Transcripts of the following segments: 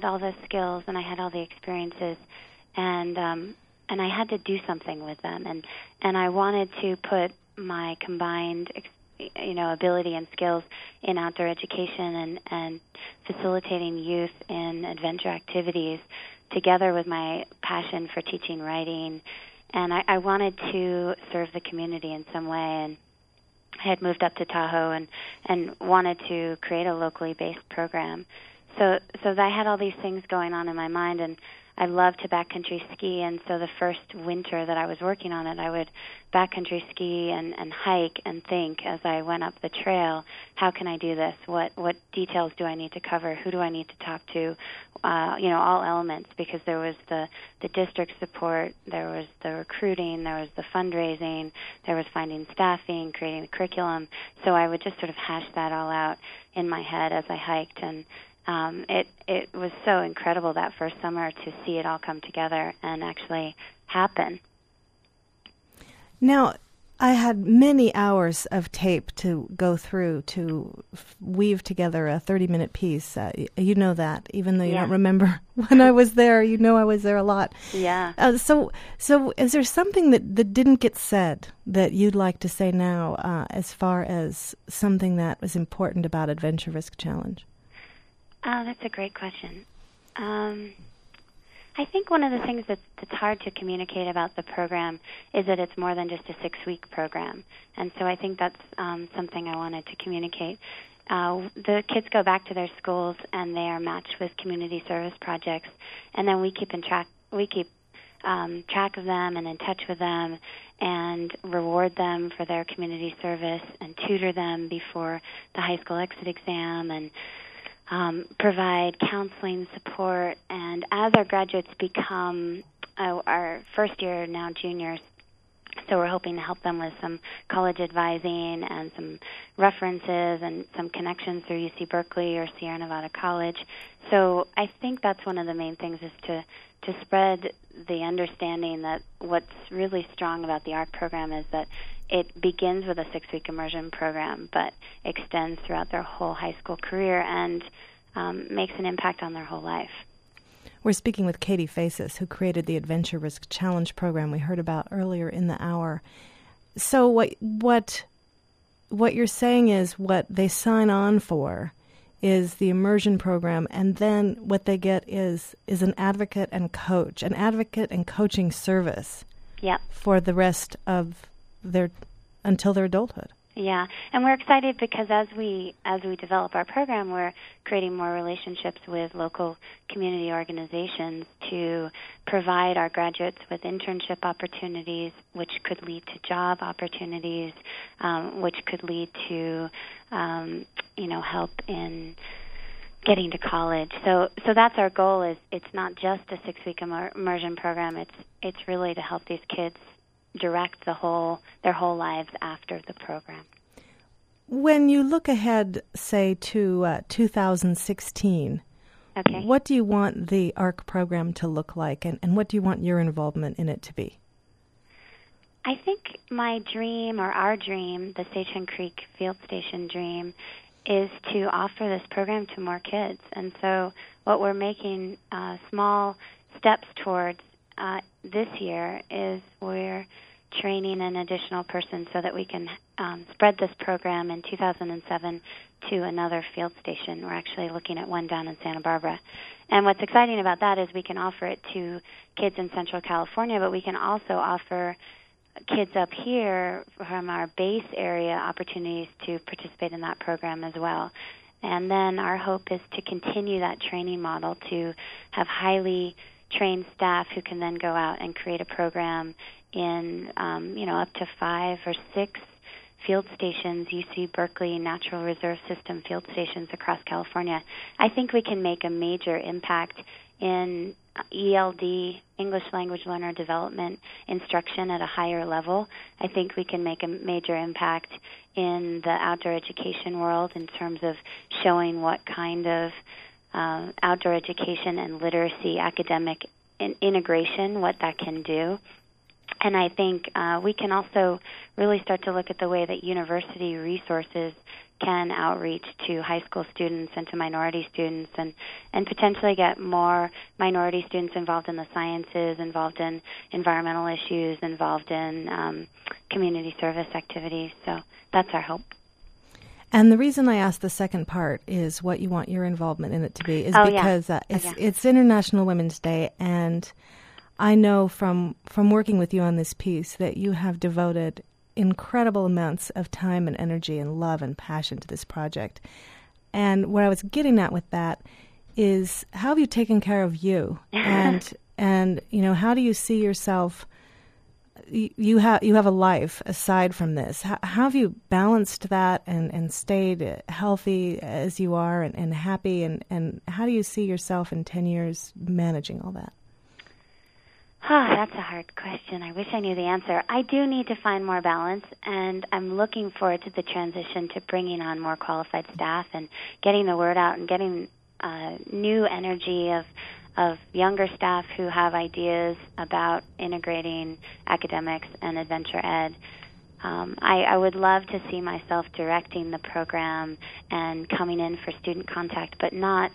all the skills and I had all the experiences, and I had to do something with them, and I wanted to put my combined ability and skills in outdoor education and facilitating youth in adventure activities together with my passion for teaching writing. And I wanted to serve the community in some way, and I had moved up to Tahoe and wanted to create a locally based program. So I had all these things going on in my mind, and I love to backcountry ski, and so the first winter that I was working on it, I would backcountry ski and hike and think as I went up the trail, how can I do this? What details do I need to cover? Who do I need to talk to? All elements, because there was the district support, there was the recruiting, there was the fundraising, there was finding staffing, creating the curriculum. So I would just sort of hash that all out in my head as I hiked, and it was so incredible that first summer to see it all come together and actually happen. Now, I had many hours of tape to go through to weave together a 30-minute piece. You know that, even though you don't remember when I was there. You know I was there a lot. Yeah. So is there something that didn't get said that you'd like to say now as far as something that was important about Adventure Risk Challenge? Oh, that's a great question. I think one of the things that's hard to communicate about the program is that it's more than just a 6-week program. And so I think that's something I wanted to communicate. The kids go back to their schools and they are matched with community service projects, and then we keep track of them and in touch with them and reward them for their community service and tutor them before the high school exit exam and provide counseling support. And as our graduates become our first year, now juniors, so we're hoping to help them with some college advising and some references and some connections through UC Berkeley or Sierra Nevada College. So I think that's one of the main things, is to spread the understanding that what's really strong about the ARC program is that it begins with a 6-week immersion program but extends throughout their whole high school career and makes an impact on their whole life. We're speaking with Katie Faces, who created the Adventure Risk Challenge program we heard about earlier in the hour. So what you're saying is what they sign on for is the immersion program, and then what they get is an advocate and coaching service. Yep. For the rest of until their adulthood. Yeah, and we're excited because as we develop our program, we're creating more relationships with local community organizations to provide our graduates with internship opportunities, which could lead to job opportunities, which could lead to help in getting to college. So that's our goal. Is it's not just a 6-week immersion program. It's really to help these kids direct their whole lives after the program. When you look ahead, say, to 2016, okay, what do you want the ARC program to look like, and what do you want your involvement in it to be? I think my dream, or our dream, the Station Creek Field Station dream, is to offer this program to more kids. And so what we're making small steps towards this year is we're training an additional person so that we can spread this program in 2007 to another field station. We're actually looking at one down in Santa Barbara. And what's exciting about that is we can offer it to kids in Central California, but we can also offer kids up here from our base area opportunities to participate in that program as well. And then our hope is to continue that training model, to have highly trained staff who can then go out and create a program in up to 5 or 6 field stations, UC Berkeley Natural Reserve System field stations across California. I think we can make a major impact in ELD, English Language Learner Development instruction at a higher level. I think we can make a major impact in the outdoor education world in terms of showing what kind of outdoor education and literacy academic integration, what that can do. And I think we can also really start to look at the way that university resources can outreach to high school students and to minority students, and potentially get more minority students involved in the sciences, involved in environmental issues, involved in community service activities. So that's our hope. And the reason I asked the second part is what you want your involvement in it to be is because it's International Women's Day, and I know from working with you on this piece that you have devoted incredible amounts of time and energy and love and passion to this project. And what I was getting at with that is, how have you taken care of you? and how do you see yourself? You have a life aside from this. How have you balanced that and stayed healthy as you are and happy? And how do you see yourself in 10 years managing all that? That's a hard question. I wish I knew the answer. I do need to find more balance, and I'm looking forward to the transition to bringing on more qualified staff and getting the word out and getting new energy of younger staff who have ideas about integrating academics and adventure ed. I would love to see myself directing the program and coming in for student contact, but not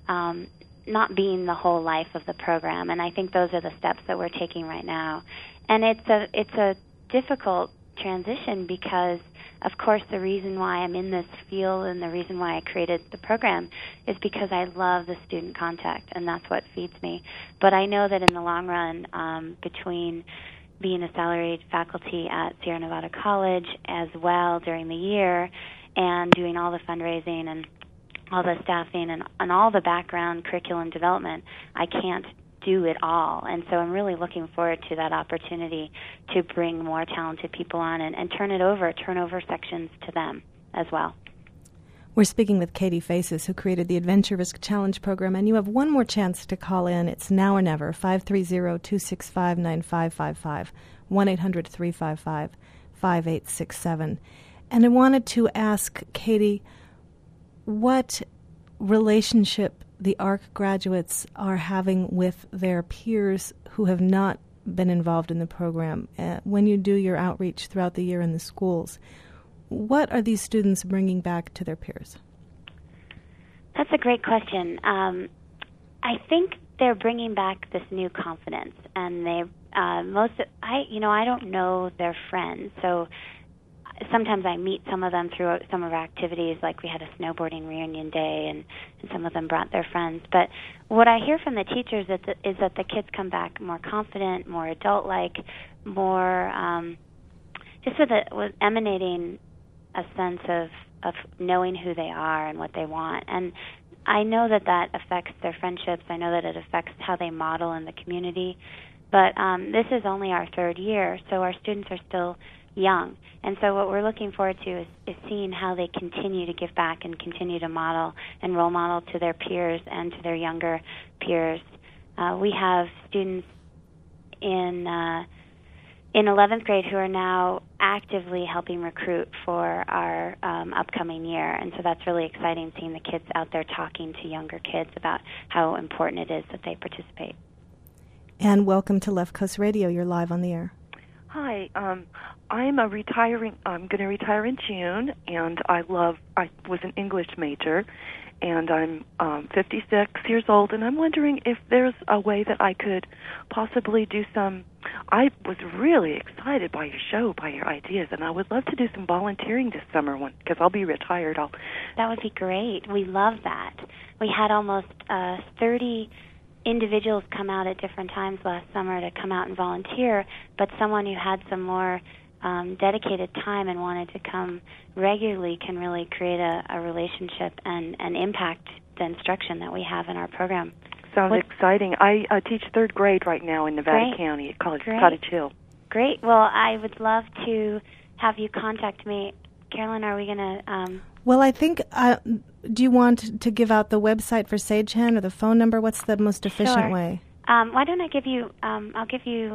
being the whole life of the program. And I think those are the steps that we're taking right now. And it's a difficult transition because, of course, the reason why I'm in this field and the reason why I created the program is because I love the student contact, and that's what feeds me. But I know that in the long run, between being a salaried faculty at Sierra Nevada College as well during the year and doing all the fundraising and all the staffing and all the background curriculum development, I can't do it all. And so I'm really looking forward to that opportunity to bring more talented people on and turn over sections to them as well. We're speaking with Katie Faces, who created the Adventure Risk Challenge program, and you have one more chance to call in. It's now or never, 530-265-9555, 1-800-355-5867. And I wanted to ask Katie what relationship the ARC graduates are having with their peers who have not been involved in the program. When you do your outreach throughout the year in the schools, what are these students bringing back to their peers? That's a great question. I think they're bringing back this new confidence, and they I don't know their friends, so sometimes I meet some of them through some of our activities, like we had a snowboarding reunion day, and some of them brought their friends. But what I hear from the teachers is that the kids come back more confident, more adult-like, more just with emanating a sense of knowing who they are and what they want. And I know that affects their friendships. I know that it affects how they model in the community. But this is only our third year, so our students are still young. And so what we're looking forward to is seeing how they continue to give back and continue to model and role model to their peers and to their younger peers. We have students in 11th grade who are now actively helping recruit for our upcoming year. And so that's really exciting, seeing the kids out there talking to younger kids about how important it is that they participate. And welcome to Left Coast Radio. You're live on the air. Hi, I'm going to retire in June, and I was an English major, and I'm 56 years old, and I'm wondering if there's a way that I could possibly do I was really excited by your show, by your ideas, and I would love to do some volunteering this summer because I'll be retired. That would be great. We love that. We had almost 30 individuals come out at different times last summer to come out and volunteer, but someone who had some more dedicated time and wanted to come regularly can really create a relationship and impact the instruction that we have in our program. Sounds exciting. I teach third grade right now in Nevada County at Cottage Hill. Great. Well, I would love to have you contact me. Carolyn, are we going to... Well, I think... do you want to give out the website for SageHand or the phone number? What's the most efficient way? Why don't I give you... I'll give you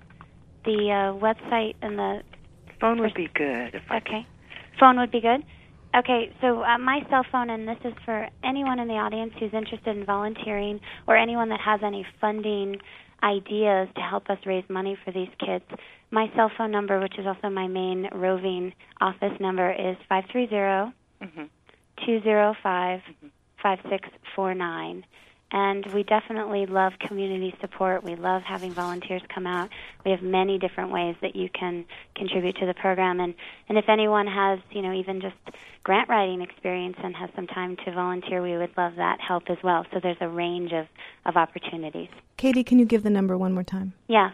the website and the... Phone would be good. Okay. Phone would be good? Okay, so my cell phone, and this is for anyone in the audience who's interested in volunteering or anyone that has any funding ideas to help us raise money for these kids. My cell phone number, which is also my main roving office number, is 205 5649. And we definitely love community support. We love having volunteers come out. We have many different ways that you can contribute to the program. And if anyone has, even just grant writing experience and has some time to volunteer, we would love that help as well. So there's a range of opportunities. Katie, can you give the number one more time? Yeah,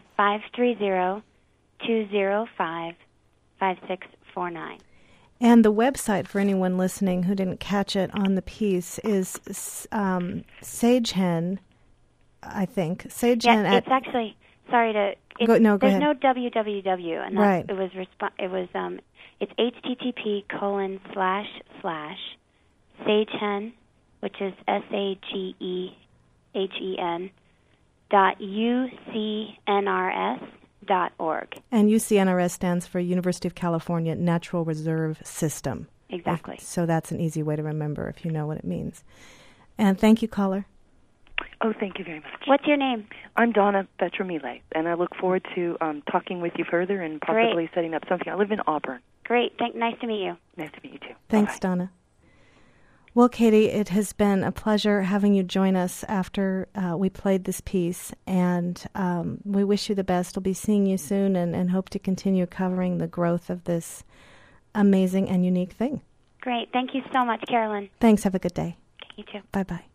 530-205-5649. And the website, for anyone listening who didn't catch it on the piece, is Sagehen, I think. Sagehen. Yeah, it's actually, sorry to... Go there's ahead. no www, and right. It's http:// which is SAGEN.UCNRS.org. And UCNRS stands for University of California Natural Reserve System. Exactly. So that's an easy way to remember if you know what it means. And thank you, caller. Oh, thank you very much. What's your name? I'm Donna Betramile, and I look forward to talking with you further and possibly setting up something. I live in Auburn. Great. Nice to meet you. Nice to meet you too. Thanks, Bye-bye. Donna. Well, Katie, it has been a pleasure having you join us after we played this piece, and we wish you the best. We'll be seeing you soon and hope to continue covering the growth of this amazing and unique thing. Great. Thank you so much, Carolyn. Thanks. Have a good day. You too. Bye-bye.